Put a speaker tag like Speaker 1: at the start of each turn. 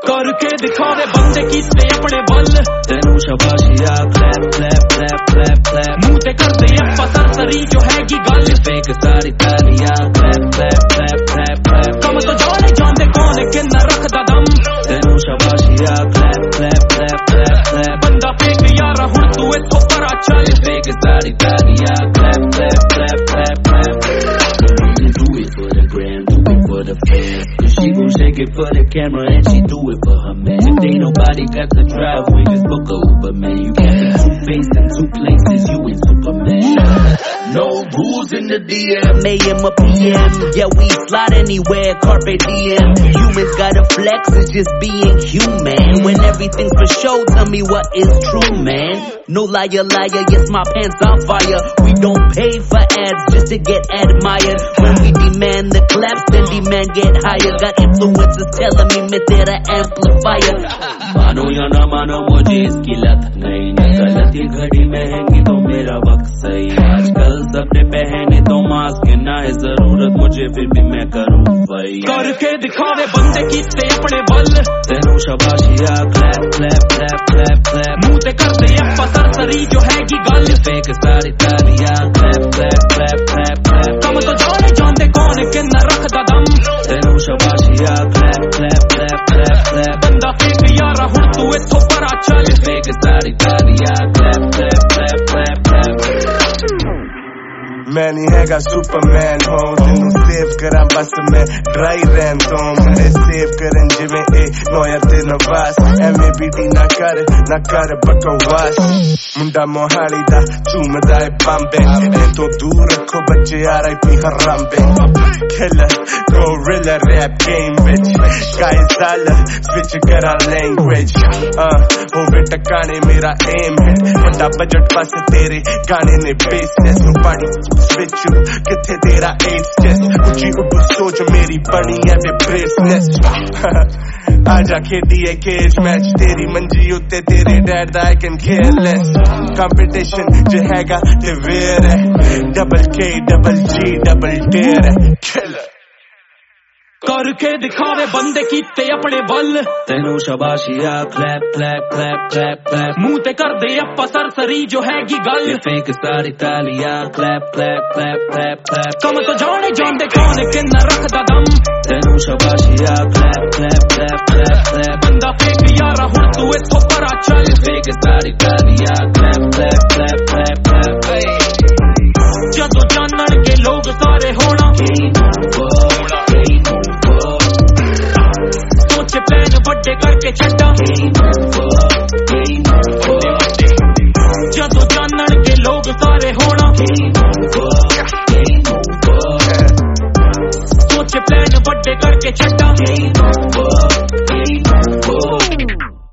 Speaker 1: करके दिखावे बंदे कीते अपने बल
Speaker 2: तेनू शाबाशिया clap clap clap clap clap
Speaker 1: मुंह ते करदे अप्पा सरसरी जो हैगी गल
Speaker 2: फेक सारी तालियां clap clap clap clap clap
Speaker 1: कम तो जाने जांदे कौन किन्ना रखदा दम
Speaker 2: तेनू शाबाशिया clap clap clap clap clap
Speaker 1: बंदा फेक यारा हुण तू इत्थों परा चल
Speaker 2: फेक सारी तालियां clap clap clap clap clap do it for the gram, do it for the fans. Cause she gon' shake it for the camera and she do it for her man. If ain't nobody got the driveway, just book a Uber, man. You got me two-faced in two places, you ain't Superman. No rules in the DM, AM or PM. Yeah, we slide anywhere, carpe diem. Humans gotta flex, it's just being human. When everything's for show, tell me what is true, man. No liar, liar, yes, my pants on fire. We don't pay for ads just to get admired. When we demand the claps, then demand get higher. Got influencers telling me मैं तेरा amplifier. मानो या ना मानो मुझे इसकी लत नहीं न गलती घड़ी महंगी तो मेरा वक्त सही आजकल सबने पहने तो मास्क ना है जरूरत मुझे फिर भी मैं करूँ वही
Speaker 1: करके दिखावे बंदे कीते अपने बल
Speaker 2: तेनू शाबाशिया clap clap clap clap clap
Speaker 1: मुंह ते करदे अप्पा सरसरी जो हैगी गल
Speaker 2: फेक सारी तालियां clap clap clap clap clap
Speaker 1: कम तो जाने जांदे कौन किन्ना रखदा दम
Speaker 2: तेनू शाबाशिया clap clap clap clap clap
Speaker 1: बंदा फेक यारा हुण तू इत्थों परा चल
Speaker 2: फेक सारी तालियां clap clap clap clap clap
Speaker 3: मैं नहीं हैगा सुपरमैन हो तेनू सेव करा बस मैं ड्राई रहन तो मुंडे सेव करन जिवें ए नोया ते नवास एमे बीटी ना कर बकवास मुंडा मोहाली दा चूमदा है बम्बे ए तो दूर रखो बच्चे RIP हराम्बे killer gorilla rap game bitch guys all switch करा language होवे टकाने मेरा aim है बड़ा बजट पास तेरे गाने ने business नु पानी switch you किथे तेरा AIDS test ऊंची उड़ू सोच मेरी बनी है वे bracelets आजा खेडिए केज मैच तेरी मंजी उत्ते तेरे डैड दा I can care less competition जो हैगा ते वेर है double K double G double dare killer
Speaker 1: करके दिखावे बंदे कीते अपने बल
Speaker 2: तेनू शाबाशिया clap clap clap clap clap
Speaker 1: मुंह ते करदे अप्पा सरसरी जो हैगी गल
Speaker 2: फेक सारी तालियां clap clap clap clap clap
Speaker 1: कम तो जाने जांदे कौन किन्ना रखदा दम
Speaker 2: तेनू शाबाशिया clap clap clap clap clap
Speaker 1: बंदा फेक यारा हुण तू इत्थों परा चल
Speaker 2: फेक सारी तालियां clap clap clap clap clap
Speaker 1: जदों जानन के लोग सारे होना सोचे प्लान बड़े करके छड्डा जदों जानन के लोग सारे होना सोचे प्लान बड़े करके छड्डा